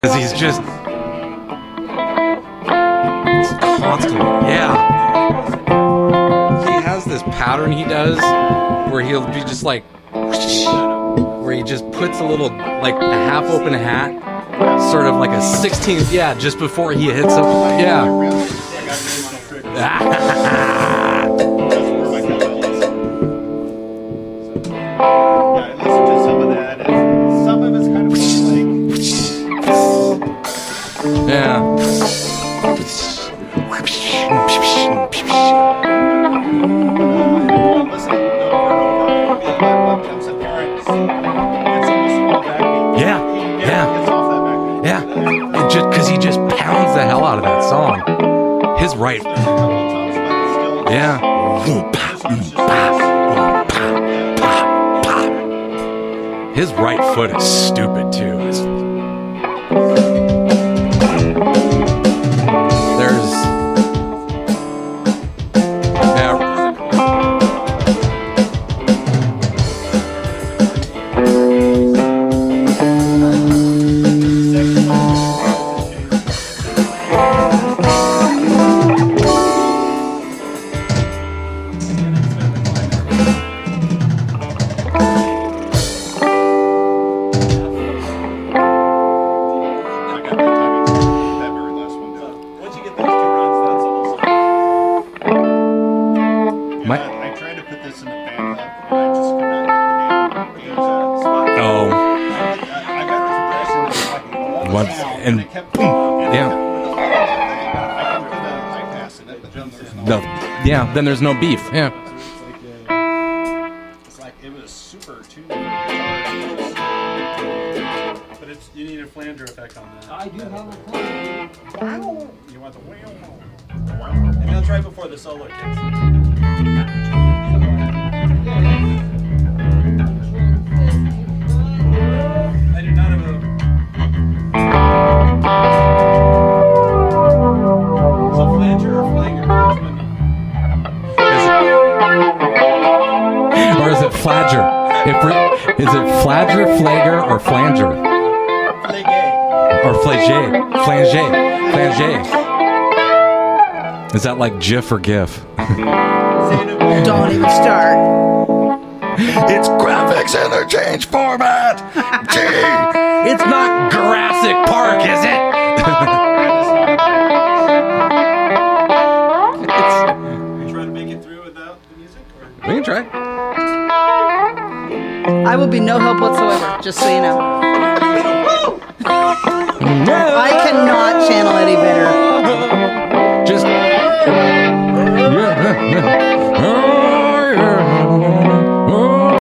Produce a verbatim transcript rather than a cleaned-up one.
Because he's just constantly, yeah. He has this pattern he does where he'll be just like, where he just puts a little, like a half open hat, sort of like a sixteenth, yeah, just before he hits him, yeah. Yeah. Yeah, yeah, yeah. It just because he just pounds the hell out of that song. His right, yeah. His right foot is stupid too. It's, There's yeah. And yeah, no, yeah. Then there's no beef. Yeah. It's like it was super tuned, but it's you need a flanger effect on that. I do have a flanger. You want the wheel, and that's right before the solo kicks. I do not have a. So flanger or flanger? Or is it flager? If is it flager, flager, or flanger? Flagé. Or flagé? Flangé. Flangé. Is that like GIF or GIF? Don't even start. It's graphics interchange format. Gee, it's not Jurassic Park, is it? You trying to make it through without the music? Or? We can try. I will be no help whatsoever, just so you know. I cannot channel Eddie Vedder. Just. Yeah.